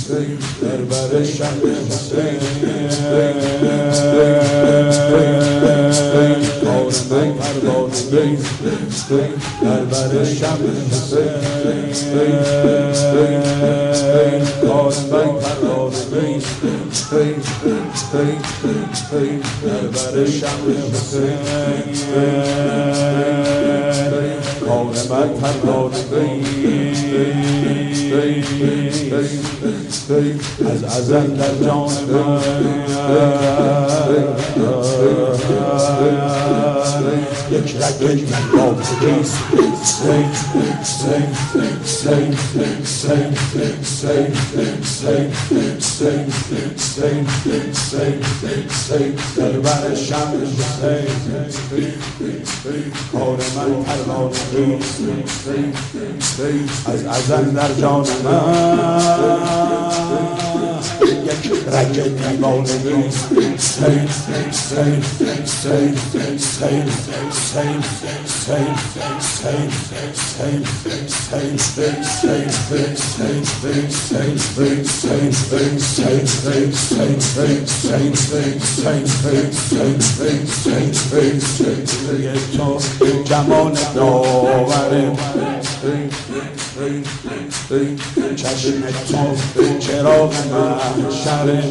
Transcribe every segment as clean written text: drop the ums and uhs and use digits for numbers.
در بر شمع حسین کار من پروانه در بر شمع حسین کار من پروانه در بر شمع حسین کار من پروانه از ازل در جان من یک رگ با کیست در بر شمع حسین کار من پروانه از ازل در جان من یک رگ دیوانگی تو جمال داوره چشم تو چراغ محشره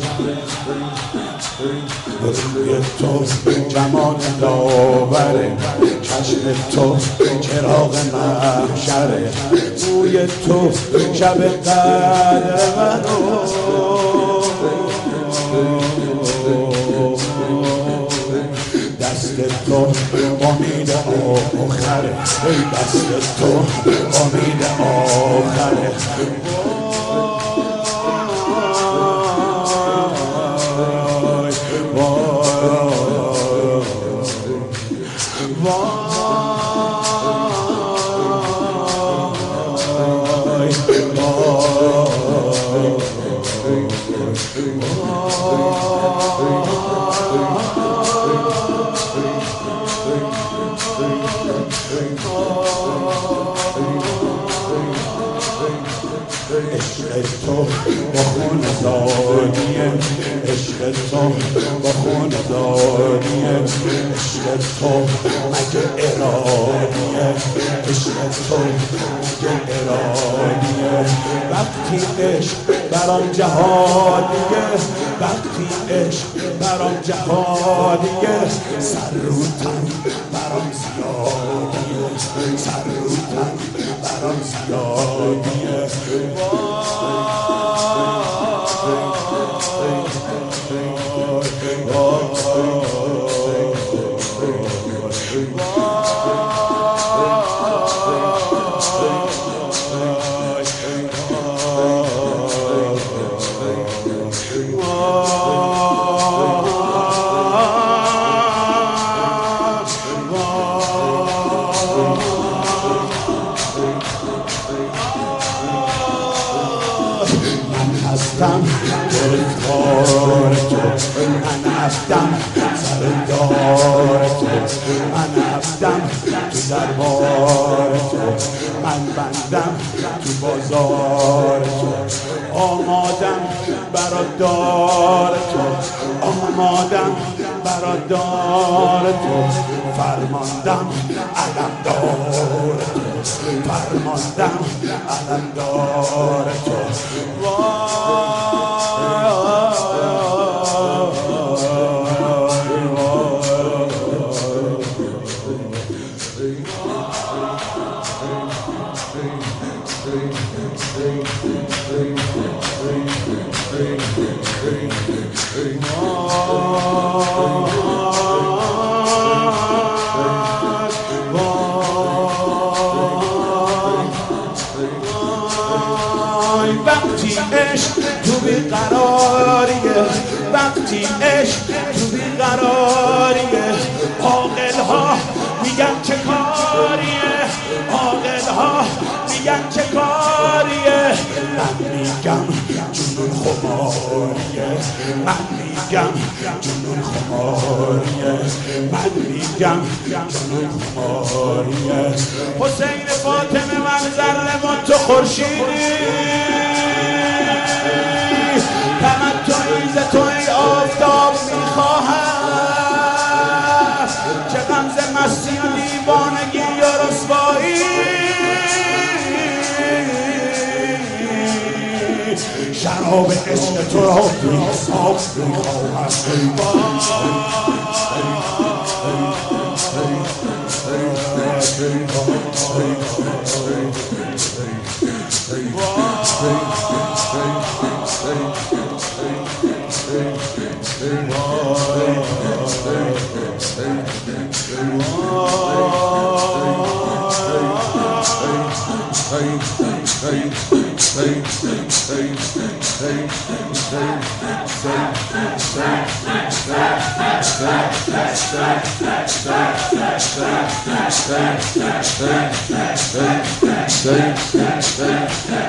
روی تو جمال داوره چشم تو چراغ محشره روی تو شب قدر منو دست تو امید آخره دست تو امید آخره عشق تو با خون زادیه عشق تو با خون زادیه عشق تو مگه ارادیه عشق تو مگه ارادیه وقتی عشق برام جهادیه وقتی عشق برام جهادیه سر رو تن برام زیادیه سر رو تن برام زیادیه هستم گرفتار تو من هستم سردار تو من هستم تو دربار تو من بندم تو بازار تو آمادم برادار تو آمادم برادار تو فرماندم علمدار تو فرماندم علمدار تو وقتی عشق تو بیقراریه وقتی عشق تو بیقراریه عاقل ها میگن چه کاریه عاقل ها میگن چه کاریه من میگم جنون خماریه من میگم جنون خماریه من میگم جنون خماریه حسین فاطمه من ذره و تو خورشیدی شراب عشق تو را بی حساب میخواهم.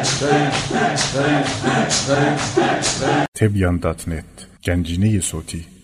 Tebyan.net Gəncine صوتی